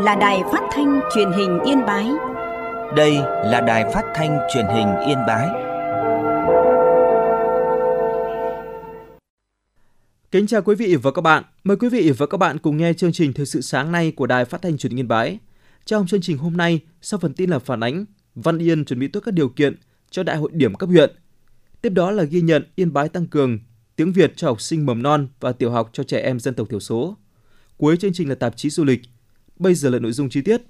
là Đài Phát thanh Truyền hình Yên Bái. Đây là Đài Phát thanh Truyền hình Yên Bái. Kính chào quý vị và các bạn. Mời quý vị và các bạn cùng nghe chương trình Thời sự sáng nay của Đài Phát thanh Truyền hình Yên Bái. Trong chương trình hôm nay, sau phần tin là phản ánh, Văn Yên chuẩn bị tốt các điều kiện cho Đại hội điểm cấp huyện. Tiếp đó là ghi nhận Yên Bái tăng cường tiếng Việt cho học sinh mầm non và tiểu học cho trẻ em dân tộc thiểu số. Cuối chương trình là tạp chí du lịch. Bây giờ là nội dung chi tiết.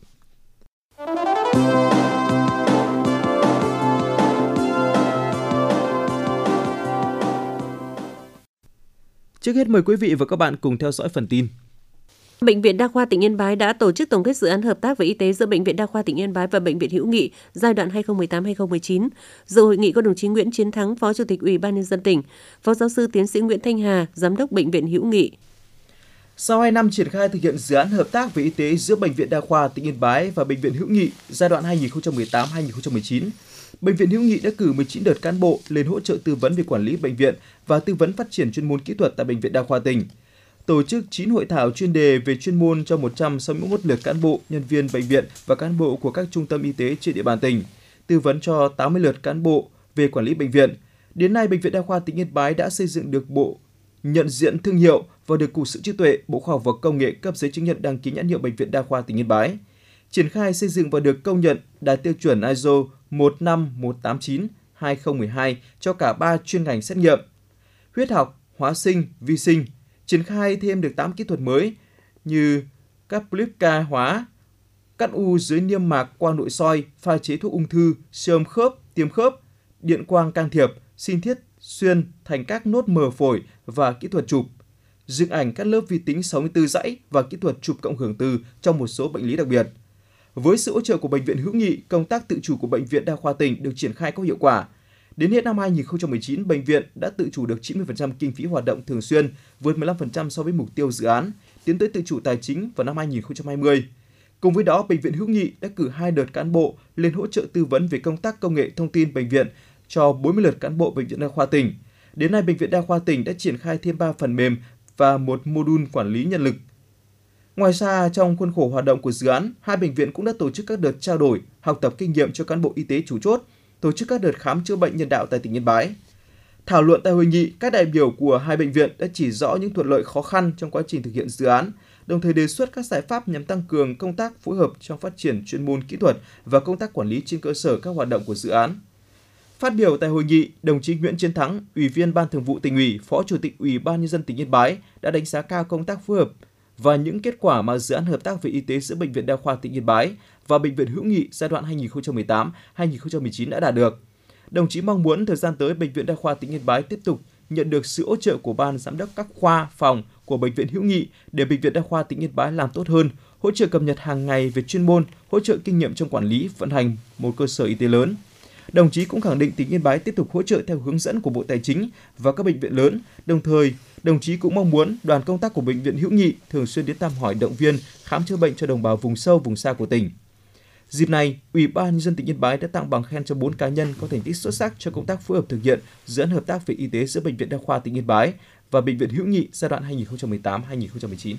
Trước hết mời quý vị và các bạn cùng theo dõi phần tin. Bệnh viện Đa khoa tỉnh Yên Bái đã tổ chức tổng kết dự án hợp tác về y tế giữa Bệnh viện Đa khoa tỉnh Yên Bái và Bệnh viện Hữu nghị giai đoạn 2018-2019. Dự hội nghị có đồng chí Nguyễn Chiến Thắng, Phó Chủ tịch Ủy ban nhân dân tỉnh, Phó Giáo sư Tiến sĩ Nguyễn Thanh Hà, Giám đốc Bệnh viện Hữu nghị. Sau 2 năm triển khai thực hiện dự án hợp tác về y tế giữa Bệnh viện Đa khoa tỉnh Yên Bái và Bệnh viện Hữu nghị giai đoạn 2018-2019, Bệnh viện Hữu nghị đã cử 19 đợt cán bộ lên hỗ trợ tư vấn về quản lý bệnh viện và tư vấn phát triển chuyên môn kỹ thuật tại Bệnh viện Đa khoa tỉnh. Tổ chức 9 hội thảo chuyên đề về chuyên môn cho 161 lượt cán bộ, nhân viên bệnh viện và cán bộ của các trung tâm y tế trên địa bàn tỉnh, tư vấn cho 80 lượt cán bộ về quản lý bệnh viện. Đến nay, Bệnh viện Đa khoa tỉnh Yên Bái đã xây dựng được bộ nhận diện thương hiệu và được Cục Sự trí tuệ, Bộ Khoa học và Công nghệ cấp giấy chứng nhận đăng ký nhãn hiệu Bệnh viện Đa khoa tỉnh Yên Bái. Triển khai xây dựng và được công nhận đạt tiêu chuẩn ISO 15189/2012 cho cả 3 chuyên ngành xét nghiệm: huyết học, hóa sinh, vi sinh. Triển khai thêm được 8 kỹ thuật mới như Capillary hóa, cắt u dưới niêm mạc qua nội soi, pha chế thuốc ung thư, siêu âm khớp, tiêm khớp, điện quang can thiệp, sinh thiết xuyên thành các nốt mờ phổi và kỹ thuật chụp, dựng ảnh các lớp vi tính 64 dãy và kỹ thuật chụp cộng hưởng từ trong một số bệnh lý đặc biệt. Với sự hỗ trợ của Bệnh viện Hữu nghị, công tác tự chủ của Bệnh viện Đa khoa tỉnh được triển khai có hiệu quả. Đến hết năm 2019, bệnh viện đã tự chủ được 90% kinh phí hoạt động thường xuyên, vượt 15% so với mục tiêu dự án, tiến tới tự chủ tài chính vào năm 2020. Cùng với đó, Bệnh viện Hữu nghị đã cử 2 đợt cán bộ lên hỗ trợ tư vấn về công tác công nghệ thông tin bệnh viện cho 40 lượt cán bộ Bệnh viện Đa khoa tỉnh. Đến nay, Bệnh viện Đa khoa tỉnh đã triển khai thêm 3 phần mềm và một mô-đun quản lý nhân lực. Ngoài ra, trong khuôn khổ hoạt động của dự án, hai bệnh viện cũng đã tổ chức các đợt trao đổi, học tập kinh nghiệm cho cán bộ y tế chủ chốt, tổ chức các đợt khám chữa bệnh nhân đạo tại tỉnh Yên Bái. Thảo luận tại hội nghị, các đại biểu của hai bệnh viện đã chỉ rõ những thuận lợi khó khăn trong quá trình thực hiện dự án, đồng thời đề xuất các giải pháp nhằm tăng cường công tác phối hợp trong phát triển chuyên môn kỹ thuật và công tác quản lý trên cơ sở các hoạt động của dự án. Phát biểu tại hội nghị, đồng chí Nguyễn Chiến Thắng, Ủy viên Ban Thường vụ Tỉnh ủy, Phó Chủ tịch Ủy ban nhân dân tỉnh Yên Bái đã đánh giá cao công tác phối hợp và những kết quả mà dự án hợp tác về y tế giữa Bệnh viện Đa khoa tỉnh Yên Bái và Bệnh viện Hữu nghị giai đoạn 2018-2019 đã đạt được. Đồng chí mong muốn thời gian tới Bệnh viện Đa khoa tỉnh Yên Bái tiếp tục nhận được sự hỗ trợ của Ban Giám đốc các khoa, phòng của Bệnh viện Hữu nghị để Bệnh viện Đa khoa tỉnh Yên Bái làm tốt hơn, hỗ trợ cập nhật hàng ngày về chuyên môn, hỗ trợ kinh nghiệm trong quản lý, vận hành một cơ sở y tế lớn. Đồng chí cũng khẳng định tỉnh Yên Bái tiếp tục hỗ trợ theo hướng dẫn của Bộ Tài chính và các bệnh viện lớn. Đồng thời, đồng chí cũng mong muốn đoàn công tác của Bệnh viện Hữu nghị thường xuyên đến thăm hỏi, động viên, khám chữa bệnh cho đồng bào vùng sâu, vùng xa của tỉnh. Dịp này, Ủy ban nhân dân tỉnh Yên Bái đã tặng bằng khen cho 4 cá nhân có thành tích xuất sắc cho công tác phối hợp thực hiện dự án hợp tác về y tế giữa Bệnh viện Đa khoa tỉnh Yên Bái và Bệnh viện Hữu nghị giai đoạn 2018-2019.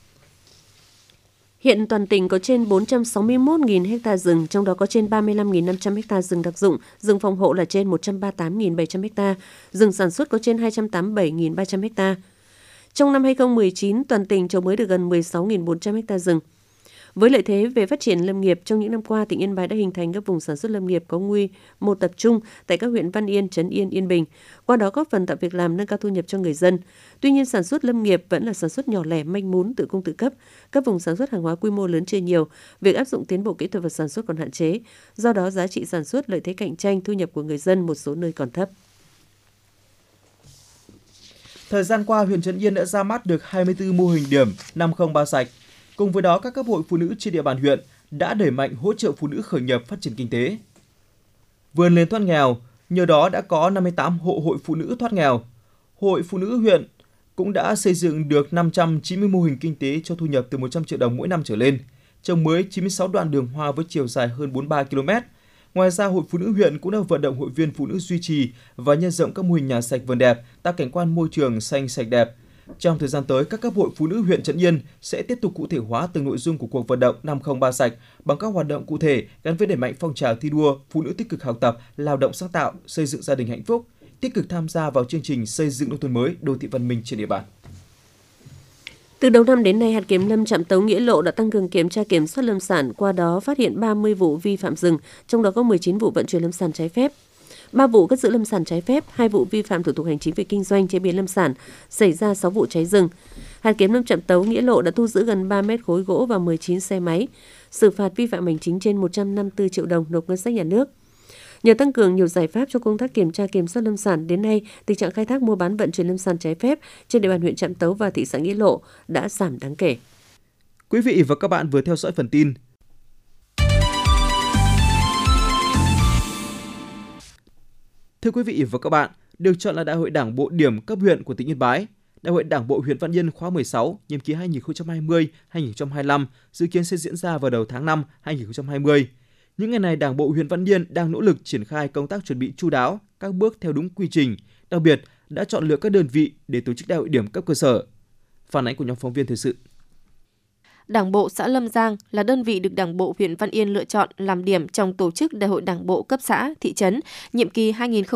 Hiện toàn tỉnh có trên 461.000 ha rừng, trong đó có trên 35.500 ha rừng đặc dụng, rừng phòng hộ là trên 138.700 ha, rừng sản xuất có trên 287.300 ha. Trong năm 2019, toàn tỉnh trồng mới được gần 16.400 ha rừng. Với lợi thế về phát triển lâm nghiệp, trong những năm qua, tỉnh Yên Bái đã hình thành các vùng sản xuất lâm nghiệp có quy mô tập trung tại các huyện Văn Yên, Trấn Yên, Yên Bình, qua đó góp phần tạo việc làm, nâng cao thu nhập cho người dân. Tuy nhiên, sản xuất lâm nghiệp vẫn là sản xuất nhỏ lẻ, manh mún, tự cung tự cấp. Các vùng sản xuất hàng hóa quy mô lớn chưa nhiều, việc áp dụng tiến bộ kỹ thuật vào sản xuất còn hạn chế. Do đó, giá trị sản xuất, lợi thế cạnh tranh, thu nhập của người dân một số nơi còn thấp. Thời gian qua, huyện Trấn Yên đã ra mắt được 24 mô hình điểm 503 sạch. Cùng với đó, các cấp hội phụ nữ trên địa bàn huyện đã đẩy mạnh hỗ trợ phụ nữ khởi nghiệp phát triển kinh tế. Vươn lên thoát nghèo, nhờ đó đã có 58 hộ hội phụ nữ thoát nghèo. Hội phụ nữ huyện cũng đã xây dựng được 590 mô hình kinh tế cho thu nhập từ 100 triệu đồng mỗi năm trở lên, trồng mới 96 đoạn đường hoa với chiều dài hơn 43 km. Ngoài ra, Hội Phụ nữ huyện cũng đã vận động hội viên phụ nữ duy trì và nhân rộng các mô hình nhà sạch vườn đẹp, tạo cảnh quan môi trường xanh sạch đẹp. Trong thời gian tới, các cấp hội phụ nữ huyện Trấn Yên sẽ tiếp tục cụ thể hóa từng nội dung của cuộc vận động 503 sạch bằng các hoạt động cụ thể gắn với đẩy mạnh phong trào thi đua phụ nữ tích cực học tập, lao động sáng tạo, xây dựng gia đình hạnh phúc, tích cực tham gia vào chương trình xây dựng nông thôn mới, đô thị văn minh trên địa bàn. Từ đầu năm đến nay, hạt kiểm lâm trạm Tấu Nghĩa Lộ đã tăng cường kiểm tra kiểm soát lâm sản, qua đó phát hiện 30 vụ vi phạm rừng, trong đó có 19 vụ vận chuyển lâm sản trái phép, 3 vụ cất giữ lâm sản trái phép, 2 vụ vi phạm thủ tục hành chính về kinh doanh chế biến lâm sản, xảy ra 6 vụ cháy rừng. Hạt kiểm lâm trạm Tấu Nghĩa Lộ đã thu giữ gần 3 mét khối gỗ và 19 xe máy, xử phạt vi phạm hành chính trên 154 triệu đồng nộp ngân sách nhà nước. Nhờ tăng cường nhiều giải pháp cho công tác kiểm tra kiểm soát lâm sản, đến nay tình trạng khai thác mua bán vận chuyển lâm sản trái phép trên địa bàn huyện Trạm Tấu và thị xã Nghĩa Lộ đã giảm đáng kể. Quý vị và các bạn vừa theo dõi phần tin. Thưa quý vị và các bạn, được chọn là Đại hội Đảng bộ điểm cấp huyện của tỉnh Yên Bái, Đại hội Đảng bộ huyện Văn Yên khóa 16, nhiệm kỳ 2020-2025 dự kiến sẽ diễn ra vào đầu tháng 5 2020. Những ngày này, Đảng bộ huyện Văn Yên đang nỗ lực triển khai công tác chuẩn bị chu đáo, các bước theo đúng quy trình, đặc biệt đã chọn lựa các đơn vị để tổ chức đại hội điểm cấp cơ sở. Phản ánh của nhóm phóng viên thời sự. Đảng bộ xã Lâm Giang là đơn vị được Đảng bộ huyện Văn Yên lựa chọn làm điểm trong tổ chức Đại hội Đảng bộ cấp xã, thị trấn, nhiệm kỳ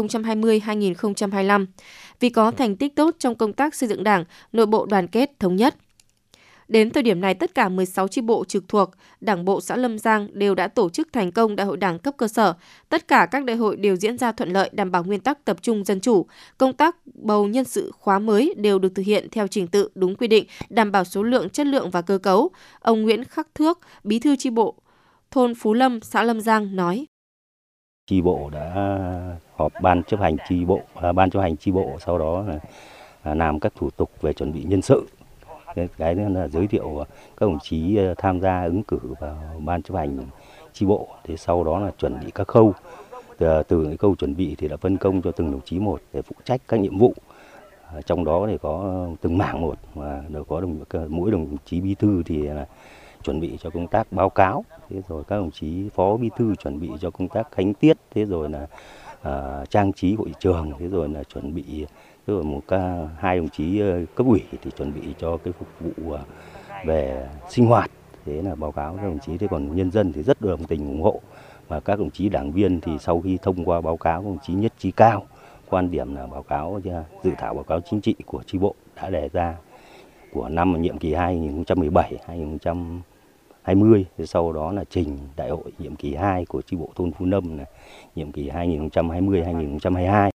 2020-2025, vì có thành tích tốt trong công tác xây dựng Đảng, nội bộ đoàn kết, thống nhất. Đến thời điểm này, tất cả 16 chi bộ trực thuộc Đảng bộ xã Lâm Giang đều đã tổ chức thành công Đại hội Đảng cấp cơ sở. Tất cả các đại hội đều diễn ra thuận lợi, đảm bảo nguyên tắc tập trung dân chủ. Công tác bầu nhân sự khóa mới đều được thực hiện theo trình tự đúng quy định, đảm bảo số lượng, chất lượng và cơ cấu. Ông Nguyễn Khắc Thước, bí thư chi bộ thôn Phú Lâm, xã Lâm Giang nói: Chi bộ đã họp ban chấp hành chi bộ, sau đó là làm các thủ tục về chuẩn bị nhân sự. Cái nữa là giới thiệu các đồng chí tham gia ứng cử vào ban chấp hành chi bộ. Thì sau đó là chuẩn bị các khâu. Từ cái khâu chuẩn bị thì đã phân công cho từng đồng chí một để phụ trách các nhiệm vụ. Trong đó thì có từng mảng một, và có mỗi đồng chí bí thư thì là chuẩn bị cho công tác báo cáo. Thế rồi các đồng chí phó bí thư chuẩn bị cho công tác khánh tiết. Thế rồi là trang trí hội trường. Thế rồi là chuẩn bị rồi hai đồng chí cấp ủy thì chuẩn bị cho cái phục vụ về sinh hoạt. Thế là báo cáo các đồng chí. Thế còn nhân dân thì rất đồng tình ủng hộ, và các đồng chí đảng viên thì sau khi thông qua báo cáo, các đồng chí nhất trí cao quan điểm là báo cáo dự thảo báo cáo chính trị của chi bộ đã đề ra của năm nhiệm kỳ 2017-2020. Thế sau đó là trình đại hội nhiệm kỳ 2 của chi bộ thôn Phú Lâm là nhiệm kỳ 2020-2022.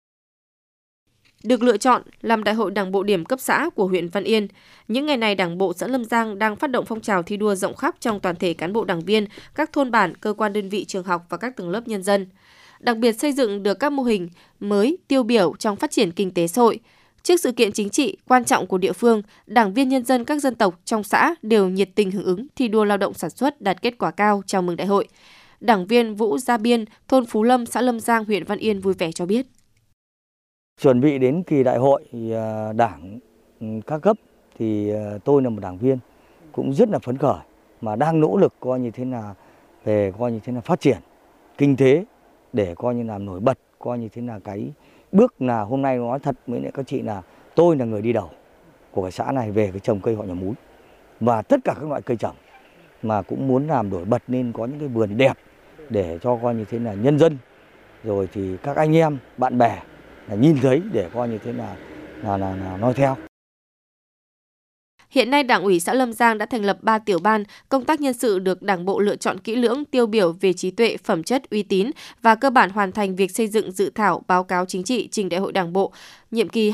Được lựa chọn làm Đại hội Đảng bộ điểm cấp xã của huyện Văn Yên, những ngày này Đảng bộ xã Lâm Giang đang phát động phong trào thi đua rộng khắp trong toàn thể cán bộ đảng viên, các thôn bản, cơ quan đơn vị, trường học và các tầng lớp nhân dân. Đặc biệt xây dựng được các mô hình mới tiêu biểu trong phát triển kinh tế xã hội. Trước sự kiện chính trị quan trọng của địa phương, đảng viên nhân dân các dân tộc trong xã đều nhiệt tình hưởng ứng thi đua lao động sản xuất đạt kết quả cao chào mừng đại hội. Đảng viên Vũ Gia Biên, thôn Phú Lâm, xã Lâm Giang, huyện Văn Yên vui vẻ cho biết. Chuẩn bị đến kỳ đại hội đảng các cấp thì tôi là một đảng viên cũng rất là phấn khởi, mà đang nỗ lực coi như thế nào phát triển kinh tế để coi như là nổi bật, coi như thế nào cái bước là hôm nay nói thật với các chị là tôi là người đi đầu của cái xã này về cái trồng cây họ nhà múi và tất cả các loại cây trồng, mà cũng muốn làm nổi bật nên có những cái vườn đẹp để cho coi như thế là nhân dân rồi thì các anh em bạn bè là nhìn thấy để coi như thế là nói theo. Hiện nay, Đảng ủy xã Lâm Giang đã thành lập 3 tiểu ban, công tác nhân sự được Đảng bộ lựa chọn kỹ lưỡng, tiêu biểu về trí tuệ, phẩm chất, uy tín và cơ bản hoàn thành việc xây dựng dự thảo báo cáo chính trị trình Đại hội Đảng bộ nhiệm kỳ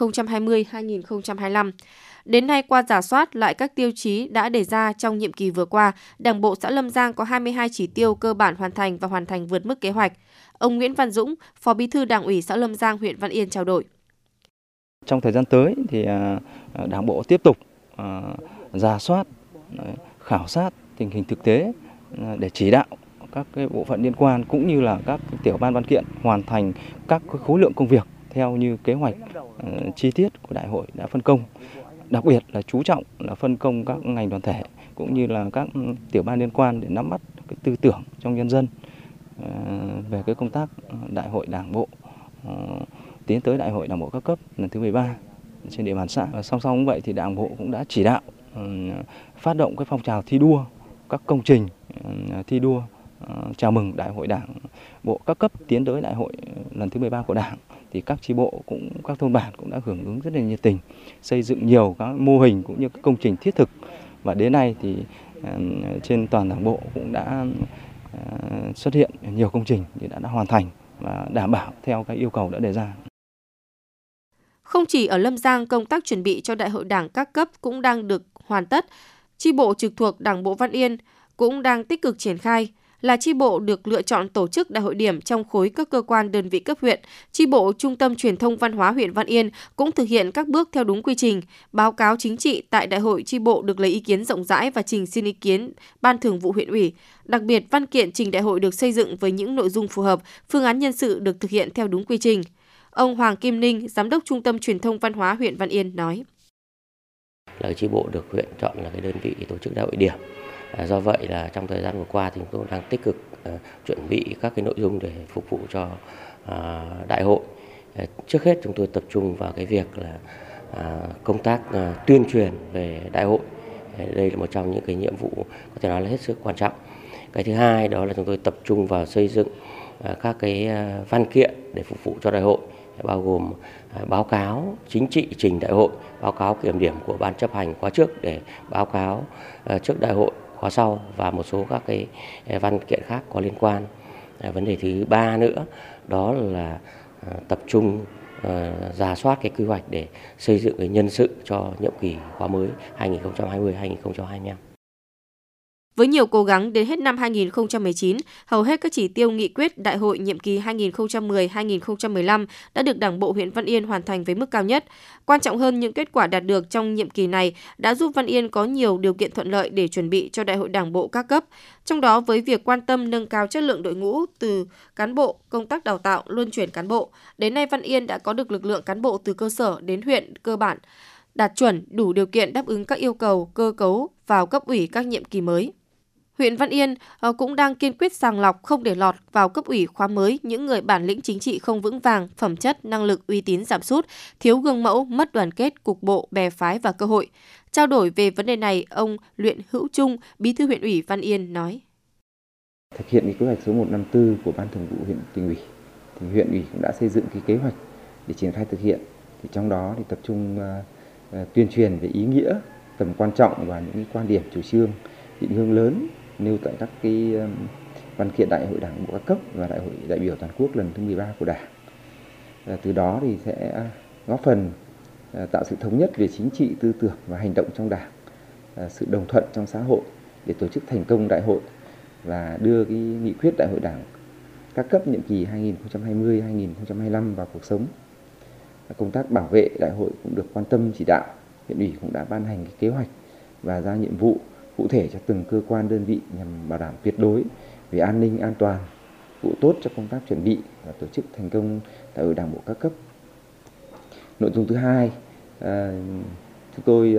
2020-2025. Đến nay, qua rà soát lại các tiêu chí đã đề ra trong nhiệm kỳ vừa qua, Đảng bộ xã Lâm Giang có 22 chỉ tiêu cơ bản hoàn thành và hoàn thành vượt mức kế hoạch. Ông Nguyễn Văn Dũng, Phó Bí thư Đảng ủy xã Lâm Giang, huyện Văn Yên trao đổi. Trong thời gian tới thì Đảng bộ tiếp tục rà soát, khảo sát tình hình thực tế để chỉ đạo các cái bộ phận liên quan cũng như là các tiểu ban văn kiện hoàn thành các khối lượng công việc theo như kế hoạch chi tiết của đại hội đã phân công. Đặc biệt là chú trọng là phân công các ngành đoàn thể cũng như là các tiểu ban liên quan để nắm bắt cái tư tưởng trong nhân dân về cái công tác đại hội Đảng bộ tiến tới đại hội Đảng bộ các cấp lần thứ 13. trên địa bàn xã. Song song vậy thì Đảng bộ cũng đã chỉ đạo phát động cái phong trào thi đua, các công trình thi đua chào mừng Đại hội Đảng bộ các cấp tiến tới Đại hội lần thứ 13 của Đảng. Thì các chi bộ các thôn bản cũng đã hưởng ứng rất là nhiệt tình, xây dựng nhiều các mô hình cũng như các công trình thiết thực, và đến nay thì trên toàn Đảng bộ cũng đã xuất hiện nhiều công trình thì đã hoàn thành và đảm bảo theo cái yêu cầu đã đề ra. Không chỉ ở Lâm Giang, công tác chuẩn bị cho Đại hội Đảng các cấp cũng đang được hoàn tất. Chi bộ trực thuộc Đảng bộ Văn Yên cũng đang tích cực triển khai. Là chi bộ được lựa chọn tổ chức đại hội điểm trong khối các cơ quan đơn vị cấp huyện, chi bộ Trung tâm Truyền thông Văn hóa huyện Văn Yên cũng thực hiện các bước theo đúng quy trình. Báo cáo chính trị tại đại hội chi bộ được lấy ý kiến rộng rãi và trình xin ý kiến Ban Thường vụ huyện ủy. Đặc biệt, văn kiện trình đại hội được xây dựng với những nội dung phù hợp, phương án nhân sự được thực hiện theo đúng quy trình. Ông Hoàng Kim Ninh, Giám đốc Trung tâm Truyền thông Văn hóa huyện Văn Yên nói. Là chi bộ được huyện chọn là cái đơn vị tổ chức đại hội điểm. Do vậy là trong thời gian vừa qua thì chúng tôi đang tích cực chuẩn bị các cái nội dung để phục vụ cho đại hội. Trước hết chúng tôi tập trung vào cái việc là công tác tuyên truyền về đại hội. Đây là một trong những cái nhiệm vụ có thể nói là hết sức quan trọng. Cái thứ hai đó là chúng tôi tập trung vào xây dựng các cái văn kiện để phục vụ cho đại hội, bao gồm báo cáo chính trị trình đại hội, báo cáo kiểm điểm của ban chấp hành khóa trước để báo cáo trước đại hội khóa sau và một số các cái văn kiện khác có liên quan. Vấn đề thứ ba nữa đó là tập trung rà soát cái quy hoạch để xây dựng cái nhân sự cho nhiệm kỳ khóa mới 2020-2025. Với nhiều cố gắng, đến hết năm 2019, hầu hết các chỉ tiêu nghị quyết đại hội nhiệm kỳ 2010-2015 đã được Đảng bộ huyện Văn Yên hoàn thành với mức cao nhất. Quan trọng hơn, những kết quả đạt được trong nhiệm kỳ này đã giúp Văn Yên có nhiều điều kiện thuận lợi để chuẩn bị cho Đại hội Đảng bộ các cấp. Trong đó, với việc quan tâm nâng cao chất lượng đội ngũ từ cán bộ, công tác đào tạo, luân chuyển cán bộ, đến nay Văn Yên đã có được lực lượng cán bộ từ cơ sở đến huyện cơ bản, đạt chuẩn, đủ điều kiện đáp ứng các yêu cầu cơ cấu vào cấp ủy các nhiệm kỳ mới. Huyện Văn Yên cũng đang kiên quyết sàng lọc không để lọt vào cấp ủy khóa mới những người bản lĩnh chính trị không vững vàng, phẩm chất, năng lực, uy tín giảm sút, thiếu gương mẫu, mất đoàn kết, cục bộ, bè phái và cơ hội. Trao đổi về vấn đề này, ông Luyện Hữu Trung, Bí thư huyện ủy Văn Yên nói. Thực hiện cái kế hoạch số 154 của Ban Thường vụ huyện Tỉnh ủy, thì huyện ủy cũng đã xây dựng cái kế hoạch để triển khai thực hiện. Thì trong đó thì tập trung tuyên truyền về ý nghĩa, tầm quan trọng và những cái quan điểm chủ trương, định hướng lớn nêu tại các cái văn kiện Đại hội Đảng bộ các cấp và Đại hội đại biểu toàn quốc lần thứ 13 của Đảng. Từ đó thì sẽ góp phần tạo sự thống nhất về chính trị, tư tưởng và hành động trong Đảng, sự đồng thuận trong xã hội để tổ chức thành công đại hội và đưa cái nghị quyết Đại hội Đảng các cấp nhiệm kỳ 2020-2025 vào cuộc sống. Công tác bảo vệ đại hội cũng được quan tâm chỉ đạo. Huyện ủy cũng đã ban hành cái kế hoạch và ra nhiệm vụ cụ thể cho từng cơ quan đơn vị nhằm bảo đảm tuyệt đối về an ninh an toàn, vụ tốt cho công tác chuẩn bị và tổ chức thành công Đại hội Đảng bộ các cấp. Nội dung thứ hai, chúng tôi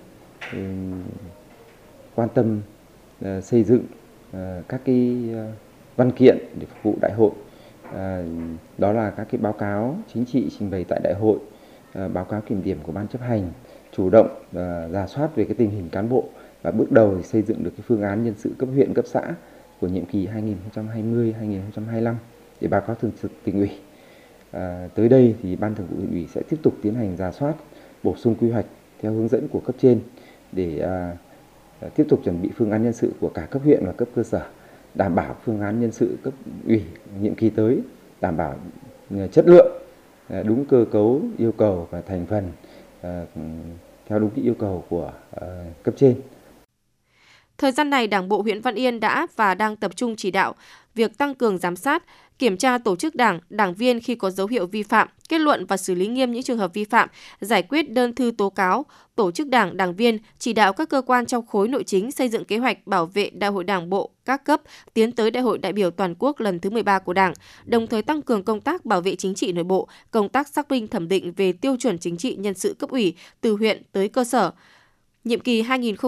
quan tâm xây dựng các cái văn kiện để phục vụ đại hội. Đó là các cái báo cáo chính trị trình bày tại đại hội, báo cáo kiểm điểm của ban chấp hành, chủ động rà soát về cái tình hình cán bộ và bước đầu thì xây dựng được cái phương án nhân sự cấp huyện, cấp xã của nhiệm kỳ 2020-2025 để báo cáo thường trực Tỉnh ủy. Tới đây thì Ban Thường vụ huyện ủy sẽ tiếp tục tiến hành rà soát, bổ sung quy hoạch theo hướng dẫn của cấp trên để tiếp tục chuẩn bị phương án nhân sự của cả cấp huyện và cấp cơ sở, đảm bảo phương án nhân sự cấp ủy nhiệm kỳ tới, đảm bảo chất lượng, đúng cơ cấu, yêu cầu và thành phần theo đúng cái yêu cầu của cấp trên. Thời gian này, Đảng bộ huyện Văn Yên đã và đang tập trung chỉ đạo việc tăng cường giám sát, kiểm tra tổ chức đảng, đảng viên khi có dấu hiệu vi phạm, kết luận và xử lý nghiêm những trường hợp vi phạm, giải quyết đơn thư tố cáo, tổ chức đảng, đảng viên, chỉ đạo các cơ quan trong khối nội chính xây dựng kế hoạch bảo vệ Đại hội Đảng bộ các cấp tiến tới Đại hội đại biểu toàn quốc lần thứ 13 của Đảng, đồng thời tăng cường công tác bảo vệ chính trị nội bộ, công tác xác minh thẩm định về tiêu chuẩn chính trị nhân sự cấp ủy từ huyện tới cơ sở. Nhiệm kỳ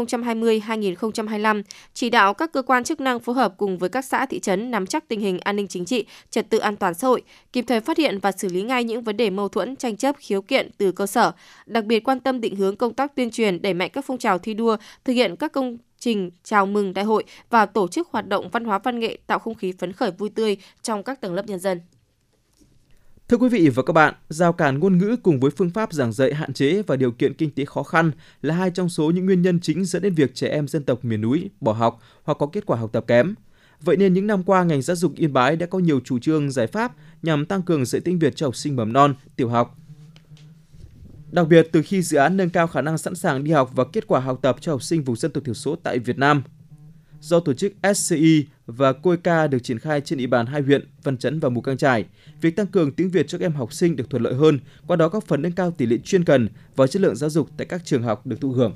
2020-2025, chỉ đạo các cơ quan chức năng phối hợp cùng với các xã thị trấn nắm chắc tình hình an ninh chính trị, trật tự an toàn xã hội, kịp thời phát hiện và xử lý ngay những vấn đề mâu thuẫn, tranh chấp, khiếu kiện từ cơ sở. Đặc biệt quan tâm định hướng công tác tuyên truyền, đẩy mạnh các phong trào thi đua, thực hiện các công trình chào mừng đại hội và tổ chức hoạt động văn hóa văn nghệ tạo không khí phấn khởi vui tươi trong các tầng lớp nhân dân. Thưa quý vị và các bạn, rào cản ngôn ngữ cùng với phương pháp giảng dạy hạn chế và điều kiện kinh tế khó khăn là hai trong số những nguyên nhân chính dẫn đến việc trẻ em dân tộc miền núi bỏ học hoặc có kết quả học tập kém. Vậy nên những năm qua, ngành giáo dục Yên Bái đã có nhiều chủ trương giải pháp nhằm tăng cường dạy tiếng Việt cho học sinh mầm non, tiểu học. Đặc biệt, từ khi dự án nâng cao khả năng sẵn sàng đi học và kết quả học tập cho học sinh vùng dân tộc thiểu số tại Việt Nam, do tổ chức SCI và COICA được triển khai trên địa bàn hai huyện Văn Chấn và Mù Cang Chải, việc tăng cường tiếng Việt cho các em học sinh được thuận lợi hơn, qua đó góp phần nâng cao tỷ lệ chuyên cần và chất lượng giáo dục tại các trường học được thụ hưởng.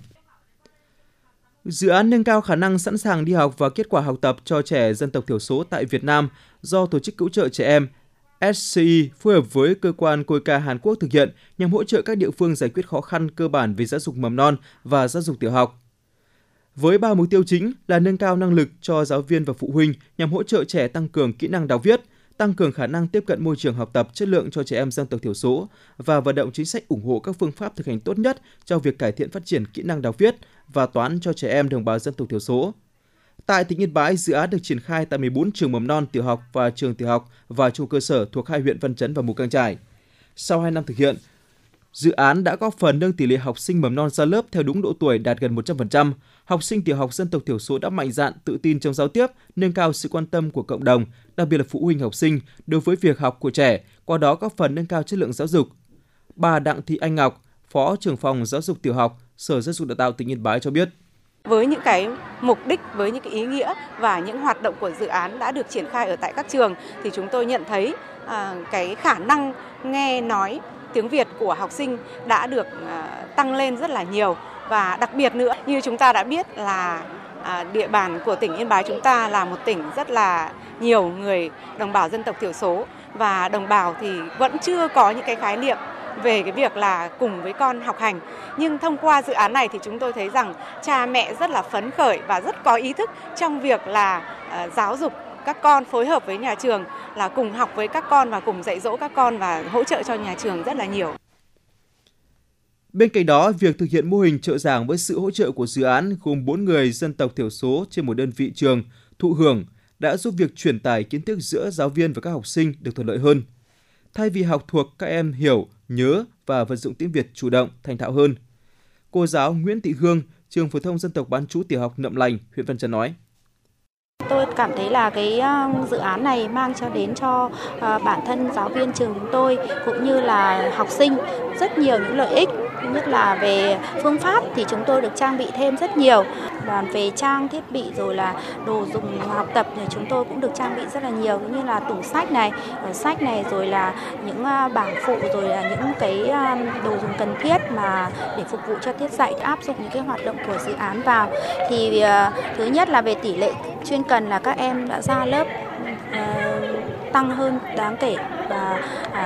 Dự án nâng cao khả năng sẵn sàng đi học và kết quả học tập cho trẻ dân tộc thiểu số tại Việt Nam do Tổ chức Cứu trợ Trẻ Em SCI phối hợp với cơ quan COICA Hàn Quốc thực hiện nhằm hỗ trợ các địa phương giải quyết khó khăn cơ bản về giáo dục mầm non và giáo dục tiểu học. Với 3 mục tiêu chính là nâng cao năng lực cho giáo viên và phụ huynh nhằm hỗ trợ trẻ tăng cường kỹ năng đọc viết, tăng cường khả năng tiếp cận môi trường học tập chất lượng cho trẻ em dân tộc thiểu số và vận động chính sách ủng hộ các phương pháp thực hành tốt nhất cho việc cải thiện phát triển kỹ năng đọc viết và toán cho trẻ em đồng bào dân tộc thiểu số. Tại tỉnh Yên Bái, dự án được triển khai tại 14 trường mầm non, tiểu học và trường tiểu học và trung cơ sở thuộc hai huyện Văn Chấn và Mù Cang Chải. Sau 2 năm thực hiện, dự án đã góp phần nâng tỷ lệ học sinh mầm non ra lớp theo đúng độ tuổi đạt gần 100%. Học sinh tiểu học dân tộc thiểu số đã mạnh dạn, tự tin trong giao tiếp, nâng cao sự quan tâm của cộng đồng, đặc biệt là phụ huynh học sinh đối với việc học của trẻ, qua đó góp phần nâng cao chất lượng giáo dục. Bà Đặng Thị Anh Ngọc, Phó trưởng phòng giáo dục tiểu học, Sở Giáo dục Đào tạo tỉnh Yên Bái cho biết. Với những cái mục đích, với những cái ý nghĩa và những hoạt động của dự án đã được triển khai ở tại các trường thì chúng tôi nhận thấy cái khả năng nghe nói tiếng Việt của học sinh đã được tăng lên rất là nhiều. Và đặc biệt nữa, như chúng ta đã biết là địa bàn của tỉnh Yên Bái chúng ta là một tỉnh rất là nhiều người đồng bào dân tộc thiểu số và đồng bào thì vẫn chưa có những cái khái niệm về cái việc là cùng với con học hành. Nhưng thông qua dự án này thì chúng tôi thấy rằng cha mẹ rất là phấn khởi và rất có ý thức trong việc là giáo dục các con, phối hợp với nhà trường là cùng học với các con và cùng dạy dỗ các con và hỗ trợ cho nhà trường rất là nhiều. Bên cạnh đó, việc thực hiện mô hình trợ giảng với sự hỗ trợ của dự án gồm 4 người dân tộc thiểu số trên một đơn vị trường thụ hưởng đã giúp việc truyền tải kiến thức giữa giáo viên và các học sinh được thuận lợi hơn. Thay vì học thuộc, các em hiểu, nhớ và vận dụng tiếng Việt chủ động, thành thạo hơn. Cô giáo Nguyễn Thị Hương, trường phổ thông dân tộc bán trú tiểu học Nậm Lành, huyện Văn Chấn nói. Tôi cảm thấy là cái dự án này mang đến cho bản thân giáo viên trường chúng tôi cũng như là học sinh rất nhiều những lợi ích. Thứ nhất là về phương pháp thì chúng tôi được trang bị thêm rất nhiều. Và về trang thiết bị rồi là đồ dùng học tập thì chúng tôi cũng được trang bị rất là nhiều, cũng như là tủ sách này rồi là những bảng phụ rồi là những cái đồ dùng cần thiết mà để phục vụ cho tiết dạy, áp dụng những cái hoạt động của dự án vào. Thì thứ nhất là về tỷ lệ chuyên cần là các em đã ra lớp tăng hơn đáng kể và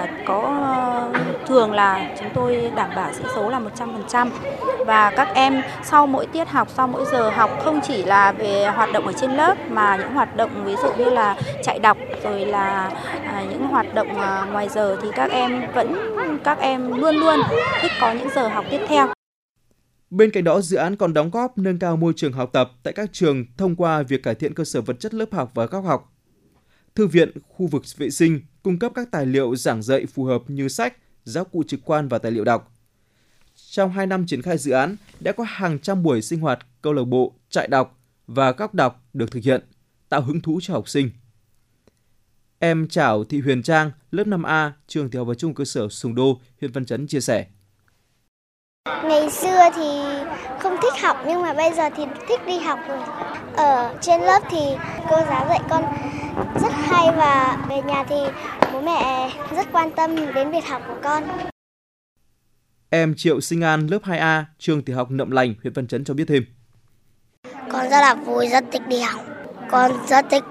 thường là chúng tôi đảm bảo sĩ số là 100%. Và các em sau mỗi tiết học, sau mỗi giờ học không chỉ là về hoạt động ở trên lớp mà những hoạt động ví dụ như là chạy đọc rồi là những hoạt động ngoài giờ thì các em luôn luôn thích có những giờ học tiếp theo. Bên cạnh đó, dự án còn đóng góp nâng cao môi trường học tập tại các trường thông qua việc cải thiện cơ sở vật chất lớp học và góc học. Thư viện, khu vực vệ sinh cung cấp các tài liệu giảng dạy phù hợp như sách, giáo cụ trực quan và tài liệu đọc. Trong 2 năm triển khai dự án, đã có hàng trăm buổi sinh hoạt câu lạc bộ, trại đọc và góc đọc được thực hiện, tạo hứng thú cho học sinh. Em Trảo Thị Huyền Trang, lớp 5A, trường tiểu học và trung cơ sở Sùng Đô, huyện Văn Chấn chia sẻ. Ngày xưa thì không thích học nhưng mà bây giờ thì thích đi học rồi. Ở trên lớp thì cô giáo dạy con rất hay và về nhà thì bố mẹ rất quan tâm đến việc học của con. Em Triệu Sinh An, lớp 2A, trường tiểu học Nậm Lành, huyện Văn Chấn cho biết thêm. Con rất là vui, rất thích đi học. Con rất thích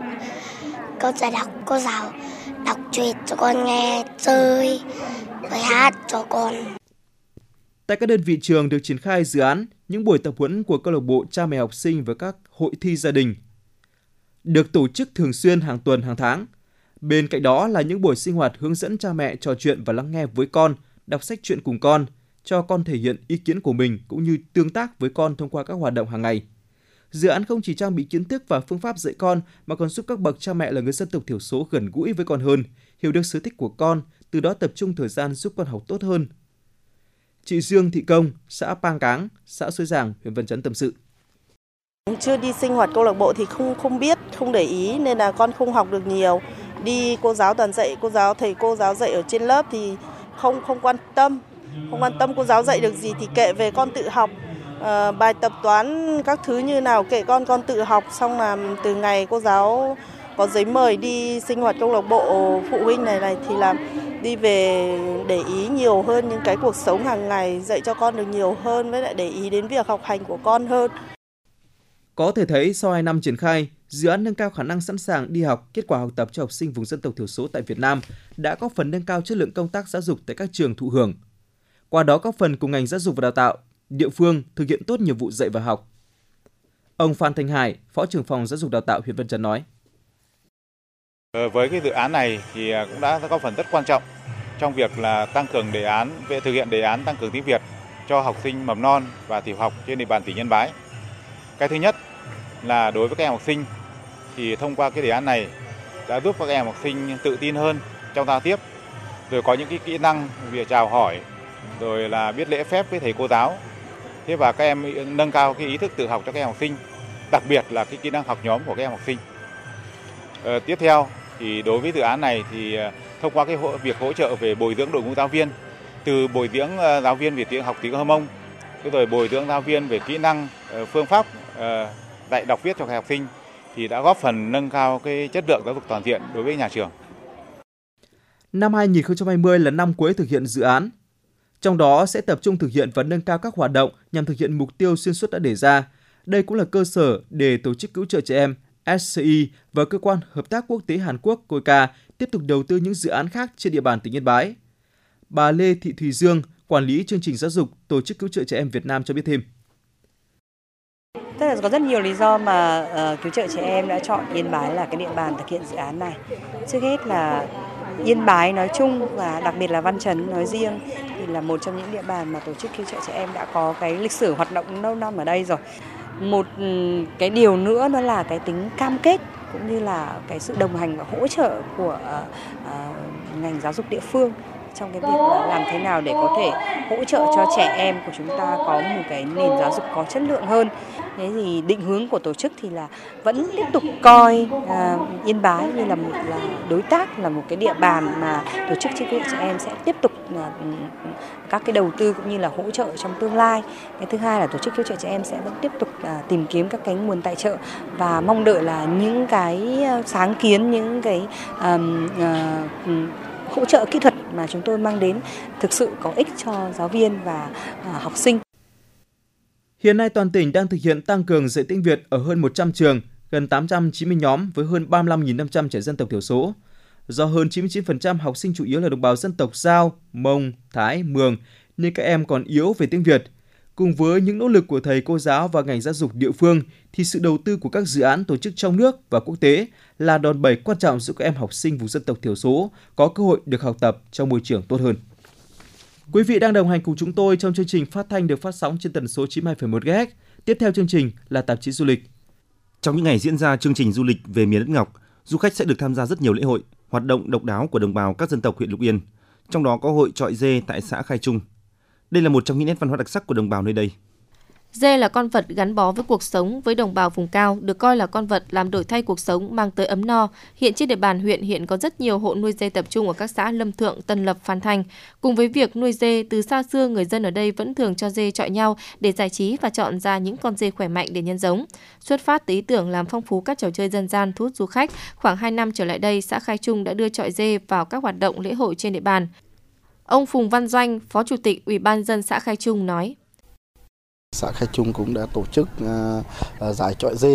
cô dạy đọc, cô giáo đọc truyện cho con nghe, chơi, rồi hát cho con. Tại các đơn vị trường được triển khai dự án, những buổi tập huấn của câu lạc bộ cha mẹ học sinh và các hội thi gia đình được tổ chức thường xuyên hàng tuần, hàng tháng. Bên cạnh đó là những buổi sinh hoạt hướng dẫn cha mẹ trò chuyện và lắng nghe với con, đọc sách truyện cùng con, cho con thể hiện ý kiến của mình cũng như tương tác với con thông qua các hoạt động hàng ngày. Dự án không chỉ trang bị kiến thức và phương pháp dạy con mà còn giúp các bậc cha mẹ là người dân tộc thiểu số gần gũi với con hơn, hiểu được sở thích của con, từ đó tập trung thời gian giúp con học tốt hơn. Chị Dương Thị Công, xã Pang Cáng, xã Suối Giàng, huyện Văn Chấn tâm sự. Chưa đi sinh hoạt câu lạc bộ thì không biết, không để ý nên là con không học được nhiều. Đi cô giáo toàn dạy, thầy cô giáo dạy ở trên lớp thì không quan tâm cô giáo dạy được gì thì kệ, về con tự học. Bài tập toán các thứ như nào kệ con tự học, xong là từ ngày cô giáo có giấy mời đi sinh hoạt câu lạc bộ phụ huynh này thì là đi về để ý nhiều hơn những cái cuộc sống hàng ngày, dạy cho con được nhiều hơn, với lại để ý đến việc học hành của con hơn. Có thể thấy sau 2 năm triển khai, dự án nâng cao khả năng sẵn sàng đi học, kết quả học tập cho học sinh vùng dân tộc thiểu số tại Việt Nam đã góp phần nâng cao chất lượng công tác giáo dục tại các trường thụ hưởng. Qua đó góp phần cùng ngành giáo dục và đào tạo, địa phương thực hiện tốt nhiệm vụ dạy và học. Ông Phan Thanh Hải, Phó trưởng phòng Giáo dục Đào tạo huyện Văn Chấn nói: Với cái dự án này thì cũng đã góp phần rất quan trọng trong việc là tăng cường thực hiện đề án tăng cường tiếng Việt cho học sinh mầm non và tiểu học trên địa bàn tỉnh Yên Bái. Cái thứ nhất là đối với các em học sinh thì thông qua cái đề án này đã giúp các em học sinh tự tin hơn trong giao tiếp, rồi có những cái kỹ năng về chào hỏi, rồi là biết lễ phép với thầy cô giáo. Thế và các em nâng cao cái ý thức tự học cho các em học sinh, đặc biệt là cái kỹ năng học nhóm của các em học sinh. Tiếp theo thì đối với dự án này thì thông qua cái việc hỗ trợ về bồi dưỡng đội ngũ giáo viên, từ bồi dưỡng giáo viên về học tiếng Hơ Mông, rồi bồi dưỡng giáo viên về kỹ năng, phương pháp dạy đọc viết cho các học sinh thì đã góp phần nâng cao cái chất lượng giáo dục toàn diện đối với nhà trường. Năm 2020 là năm cuối thực hiện dự án. Trong đó sẽ tập trung thực hiện và nâng cao các hoạt động nhằm thực hiện mục tiêu xuyên suốt đã đề ra. Đây cũng là cơ sở để Tổ chức Cứu trợ Trẻ Em SCI và Cơ quan Hợp tác Quốc tế Hàn Quốc COICA tiếp tục đầu tư những dự án khác trên địa bàn tỉnh Yên Bái. Bà Lê Thị Thùy Dương, quản lý chương trình giáo dục Tổ chức Cứu trợ Trẻ Em Việt Nam cho biết thêm. Tức là có rất nhiều lý do mà Cứu trợ Trẻ Em đã chọn Yên Bái là cái địa bàn thực hiện dự án này. Trước hết là Yên Bái nói chung và đặc biệt là Văn Chấn nói riêng thì là một trong những địa bàn mà Tổ chức Cứu trợ Trẻ Em đã có cái lịch sử hoạt động lâu năm ở đây rồi. Một cái điều nữa đó là cái tính cam kết cũng như là cái sự đồng hành và hỗ trợ của ngành giáo dục địa phương trong cái việc là làm thế nào để có thể hỗ trợ cho trẻ em của chúng ta có một cái nền giáo dục có chất lượng hơn. Thế thì định hướng của tổ chức thì là vẫn tiếp tục coi Yên Bái như là một đối tác, là một cái địa bàn mà Tổ chức Cứu trợ Trẻ Em sẽ tiếp tục các cái đầu tư cũng như là hỗ trợ trong tương lai. Cái thứ hai là Tổ chức Cứu trợ Trẻ Em sẽ vẫn tiếp tục tìm kiếm các cái nguồn tài trợ và mong đợi là những cái sáng kiến, những cái hỗ trợ kỹ thuật mà chúng tôi mang đến thực sự có ích cho giáo viên và học sinh. Hiện nay toàn tỉnh đang thực hiện tăng cường dạy tiếng Việt ở hơn 100 trường, gần 890 nhóm với hơn 35.500 trẻ dân tộc thiểu số. Do hơn 99% học sinh chủ yếu là đồng bào dân tộc Dao, Mông, Thái, Mường nên các em còn yếu về tiếng Việt. Cùng với những nỗ lực của thầy cô giáo và ngành giáo dục địa phương thì sự đầu tư của các dự án tổ chức trong nước và quốc tế là đòn bẩy quan trọng giúp các em học sinh vùng dân tộc thiểu số có cơ hội được học tập trong môi trường tốt hơn. Quý vị đang đồng hành cùng chúng tôi trong chương trình phát thanh được phát sóng trên tần số 92,1 MHz. Tiếp theo chương trình là tạp chí du lịch. Trong những ngày diễn ra chương trình du lịch về miền đất Ngọc, du khách sẽ được tham gia rất nhiều lễ hội, hoạt động độc đáo của đồng bào các dân tộc huyện Lục Yên. Trong đó có hội chọi dê tại xã Khai Trung. Đây là một trong những nét văn hóa đặc sắc của đồng bào nơi đây. Dê là con vật gắn bó với cuộc sống với đồng bào vùng cao, được coi là con vật làm đổi thay cuộc sống, mang tới ấm no. Hiện trên địa bàn huyện hiện có rất nhiều hộ nuôi dê tập trung ở các xã Lâm Thượng, Tân Lập, Phan Thanh. Cùng với việc nuôi dê, từ xa xưa người dân ở đây vẫn thường cho dê chọi nhau để giải trí và chọn ra những con dê khỏe mạnh để nhân giống. Xuất phát từ ý tưởng làm phong phú các trò chơi dân gian thu hút du khách, khoảng 2 năm trở lại đây, xã Khai Trung đã đưa chọi dê vào các hoạt động lễ hội trên địa bàn. Ông Phùng Văn Doanh, Phó Chủ tịch Ủy ban nhân dân xã Khai Trung nói: Xã Khai Trung cũng đã tổ chức giải chọi dê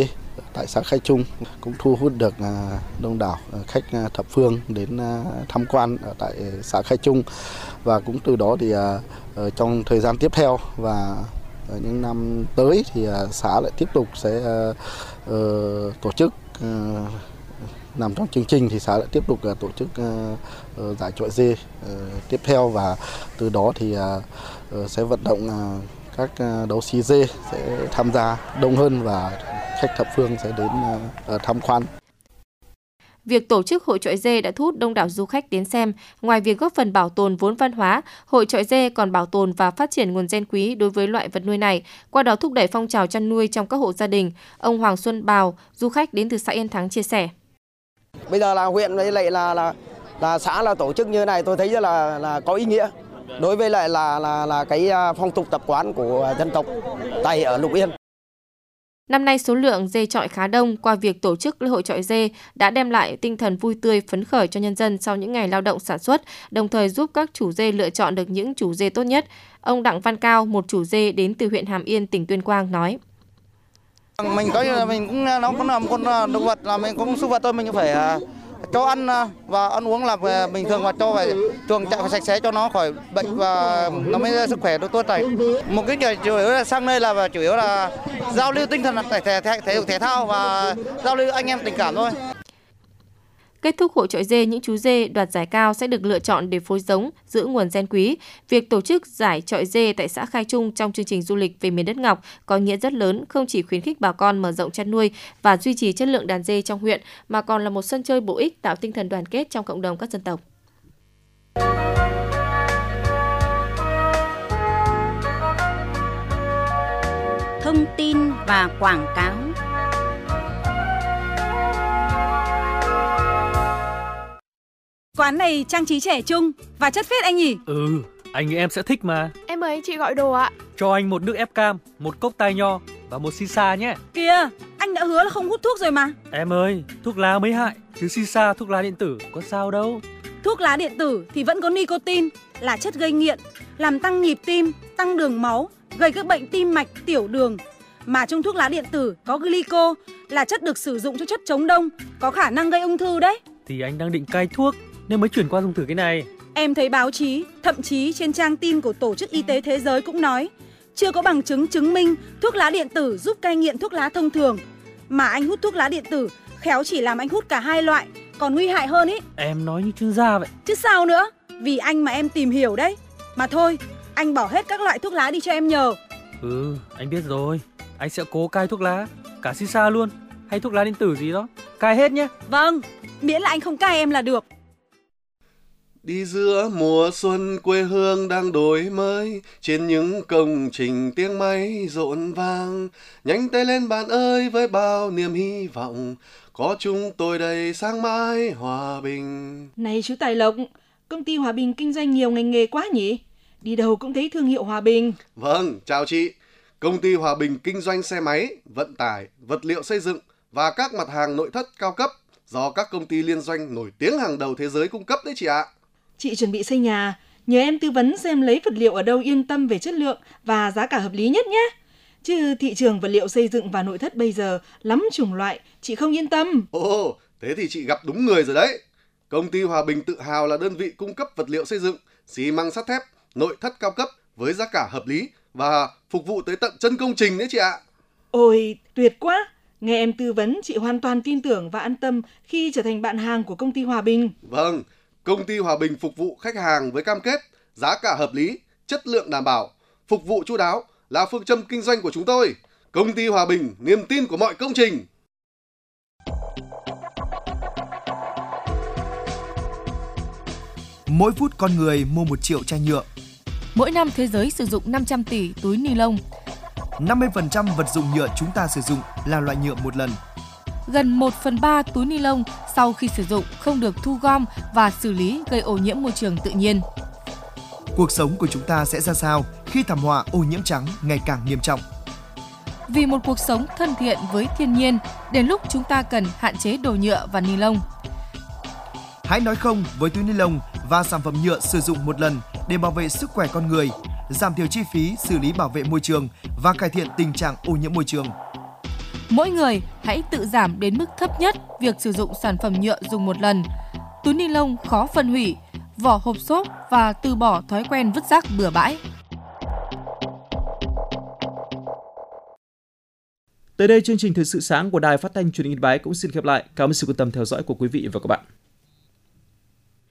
tại xã Khai Trung cũng thu hút được đông đảo khách thập phương đến tham quan ở tại xã Khai Trung, và cũng từ đó thì trong thời gian tiếp theo và ở những năm tới thì xã lại tiếp tục sẽ tổ chức nằm trong chương trình thì xã lại tiếp tục tổ chức giải chọi dê tiếp theo, và từ đó thì sẽ vận động các đấu sĩ dê sẽ tham gia đông hơn và khách thập phương sẽ đến tham quan. Việc tổ chức hội chọi dê đã thu hút đông đảo du khách đến xem. Ngoài việc góp phần bảo tồn vốn văn hóa, hội chọi dê còn bảo tồn và phát triển nguồn gen quý đối với loại vật nuôi này, qua đó thúc đẩy phong trào chăn nuôi trong các hộ gia đình. Ông Hoàng Xuân Bào, du khách đến từ xã Yên Thắng chia sẻ. Bây giờ là huyện với lại là xã là tổ chức như này, tôi thấy rất là có ý nghĩa đối với lại là cái phong tục tập quán của dân tộc Tày ở Lục Yên. Năm nay số lượng dê chọi khá đông, qua việc tổ chức lễ hội chọi dê đã đem lại tinh thần vui tươi phấn khởi cho nhân dân sau những ngày lao động sản xuất, đồng thời giúp các chủ dê lựa chọn được những chủ dê tốt nhất. Ông Đặng Văn Cao, một chủ dê đến từ huyện Hàm Yên, tỉnh Tuyên Quang nói: Mình coi như là mình cũng nó cũng là một con động vật, là mình cũng súc vật thôi, mình phải cho ăn và ăn uống là bình thường, và cho phải chuồng trại phải sạch sẽ cho nó khỏi bệnh và nó mới sức khỏe tốt này. Một cái chủ yếu là sang đây là chủ yếu là giao lưu tinh thần, thể dục thể thao và giao lưu anh em tình cảm thôi. Kết thúc hội chọi dê, những chú dê đoạt giải cao sẽ được lựa chọn để phối giống, giữ nguồn gen quý. Việc tổ chức giải chọi dê tại xã Khai Trung trong chương trình du lịch về miền đất Ngọc có nghĩa rất lớn, không chỉ khuyến khích bà con mở rộng chăn nuôi và duy trì chất lượng đàn dê trong huyện, mà còn là một sân chơi bổ ích tạo tinh thần đoàn kết trong cộng đồng các dân tộc. Thông tin và quảng cáo. Quán này trang trí trẻ trung và chất phết anh nhỉ? Ừ, anh nghĩ em sẽ thích mà. Em ơi, chị gọi đồ ạ. Cho anh một nước ép cam, một cốc tai nho và một shisha nhé. Kìa, anh đã hứa là không hút thuốc rồi mà. Em ơi, thuốc lá mới hại, chứ shisha, thuốc lá điện tử có sao đâu. Thuốc lá điện tử thì vẫn có nicotine, là chất gây nghiện, làm tăng nhịp tim, tăng đường máu, gây các bệnh tim mạch, tiểu đường. Mà trong thuốc lá điện tử có glyco, là chất được sử dụng cho chất chống đông, có khả năng gây ung thư đấy. Thì anh đang định cai thuốc nên mới chuyển qua dùng thử cái này. Em thấy báo chí, thậm chí trên trang tin của Tổ chức Y tế Thế giới cũng nói chưa có bằng chứng chứng minh thuốc lá điện tử giúp cai nghiện thuốc lá thông thường. Mà anh hút thuốc lá điện tử khéo chỉ làm anh hút cả hai loại, còn nguy hại hơn ý. Em nói như chuyên gia vậy. Chứ sao nữa, vì anh mà em tìm hiểu đấy. Mà thôi, anh bỏ hết các loại thuốc lá đi cho em nhờ. Ừ, anh biết rồi. Anh sẽ cố cai thuốc lá, cả shisha luôn, hay thuốc lá điện tử gì đó, cai hết nhé. Vâng, miễn là anh không cai em là được. Đi giữa mùa xuân quê hương đang đổi mới, trên những công trình tiếng máy rộn vang. Nhanh tay lên bạn ơi với bao niềm hy vọng, có chúng tôi đây sáng mãi hòa bình. Này chú Tài Lộc, công ty Hòa Bình kinh doanh nhiều ngành nghề quá nhỉ? Đi đâu cũng thấy thương hiệu Hòa Bình. Vâng, chào chị. Công ty Hòa Bình kinh doanh xe máy, vận tải, vật liệu xây dựng và các mặt hàng nội thất cao cấp do các công ty liên doanh nổi tiếng hàng đầu thế giới cung cấp đấy chị ạ. Chị chuẩn bị xây nhà, nhờ em tư vấn xem lấy vật liệu ở đâu yên tâm về chất lượng và giá cả hợp lý nhất nhé. Chứ thị trường vật liệu xây dựng và nội thất bây giờ lắm chủng loại, chị không yên tâm. Ồ, thế thì chị gặp đúng người rồi đấy. Công ty Hòa Bình tự hào là đơn vị cung cấp vật liệu xây dựng, xi măng sắt thép, nội thất cao cấp với giá cả hợp lý và phục vụ tới tận chân công trình đấy chị ạ. Ôi, tuyệt quá! Nghe em tư vấn, chị hoàn toàn tin tưởng và an tâm khi trở thành bạn hàng của công ty Hòa Bình. Vâng, công ty Hòa Bình phục vụ khách hàng với cam kết, giá cả hợp lý, chất lượng đảm bảo, phục vụ chu đáo là phương châm kinh doanh của chúng tôi. Công ty Hòa Bình, niềm tin của mọi công trình. Mỗi phút con người mua 1 triệu chai nhựa. Mỗi năm thế giới sử dụng 500 tỷ túi ni lông. 50% vật dụng nhựa chúng ta sử dụng là loại nhựa một lần. Gần 1/3 túi ni lông sau khi sử dụng không được thu gom và xử lý, gây ô nhiễm môi trường tự nhiên. Cuộc sống của chúng ta sẽ ra sao khi thảm họa ô nhiễm trắng ngày càng nghiêm trọng? Vì một cuộc sống thân thiện với thiên nhiên, đến lúc chúng ta cần hạn chế đồ nhựa và ni lông. Hãy nói không với túi ni lông và sản phẩm nhựa sử dụng một lần để bảo vệ sức khỏe con người, giảm thiểu chi phí xử lý bảo vệ môi trường và cải thiện tình trạng ô nhiễm môi trường. Mỗi người hãy tự giảm đến mức thấp nhất việc sử dụng sản phẩm nhựa dùng một lần. Túi ni lông khó phân hủy, vỏ hộp xốp và từ bỏ thói quen vứt rác bừa bãi. Tới đây chương trình Thời sự sáng của Đài Phát thanh Truyền hình Yên Bái cũng xin khép lại. Cảm ơn sự quan tâm theo dõi của quý vị và các bạn.